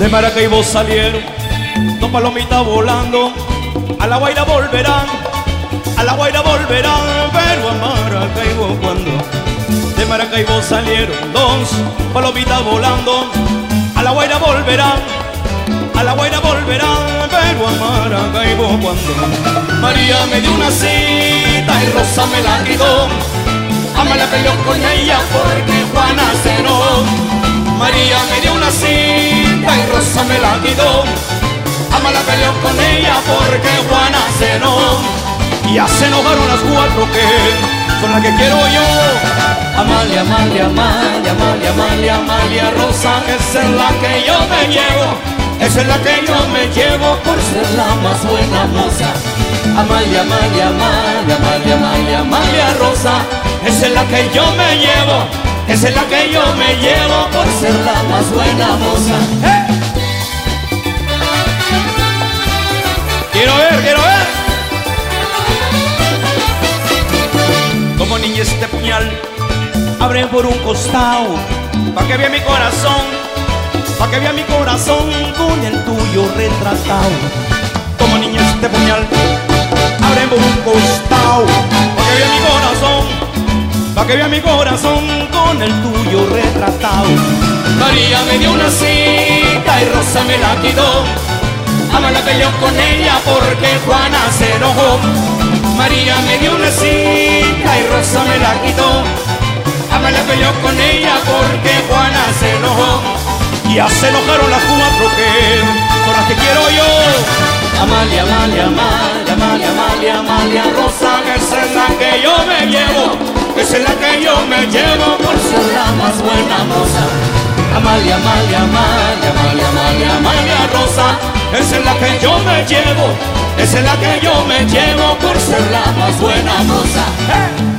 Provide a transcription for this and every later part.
De Maracaibo salieron dos palomitas volando, a La Guaira volverán, a La Guaira volverán, pero a Maracaibo cuando. De Maracaibo salieron dos palomitas volando, a La Guaira volverán, a La Guaira volverán, pero a Maracaibo cuando. María me dio una cita y Rosa me la quitó, Ama la peleó con ella porque Juana se enojó. María me dio una cita y Rosa me la quitó, Ama la peleó con ella porque Juana se enojó. Y ya se enojaron las cuatro que son las que quiero yo. Amalia, Amalia, Amalia, Amalia, Amalia, Amalia Rosa, esa es la que yo me llevo, esa es la que yo me llevo por ser la más buena moza. Amalia, Amalia, Amalia, Amalia, Amalia, Amalia Rosa, esa es la que yo me llevo, esa es la que yo me llevo por ser la más buena moza. ¡Hey! Quiero ver, quiero ver. Como niña este puñal, abre por un costado, pa' que vea mi corazón, pa' que vea mi corazón con el tuyo retratado. Como niña este puñal, abre por un costado, pa' que vea mi corazón, pa' que vea mi corazón con el tuyo retratado. María me dio una cita y Rosa me la quitó, Ama la peleó con ella porque Juana se enojó. María me dio una cita y Rosa me la quitó, Ama la peleó con ella porque Juana se enojó. Y ya se enojaron las cuatro que son las que quiero yo. Amalia, Amalia, Amalia, Amalia, Amalia, Amalia Rosa, esa es la que yo me llevo, esa es la que yo me llevo por ser la más buena moza. Amalia, Amalia, Amalia, Amalia, Amalia, Amalia Rosa, esa es la que yo me llevo, esa es la que yo me llevo por ser la más buena moza. ¡Hey!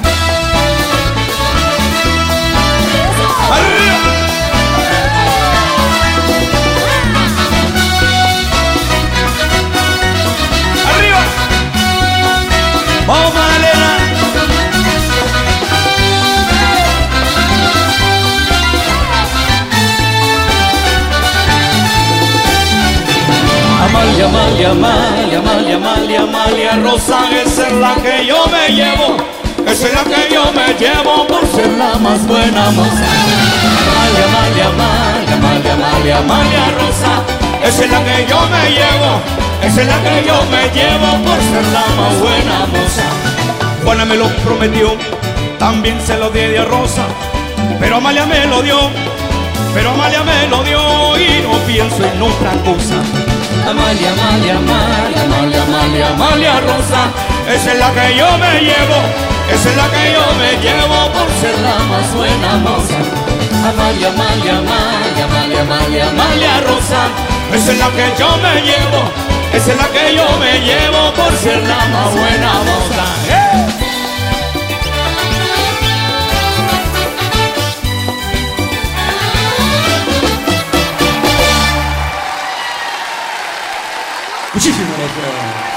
¡Arriba! ¡Arriba! ¡Vamos, Magdalena! Amalia, Amalia, Amalia, Amalia, Amalia, Amalia Rosa, esa es la que yo me llevo, esa es la que yo me llevo por ser la más buena moza. Amalia, Amalia, Amalia, Amalia, Amalia, Amalia Rosa, esa es la que yo me llevo, esa es la que yo me llevo por ser la más buena moza. Juana me lo prometió, también se lo di a Rosa, pero Amalia me lo dio, pero Amalia me lo dio y no pienso en otra cosa. Amalia, Amalia, Amalia, Amalia, Amalia, Amalia Rosa, esa es la que yo me llevo, esa es la que yo me llevo por ser la más buena moza. Amalia, Amalia, Amalia, Amalia, Amalia, Amalia Rosa, esa es la que yo me llevo, esa es la que yo me llevo por ser la más buena moza. ¡Eh! Muchísimas gracias.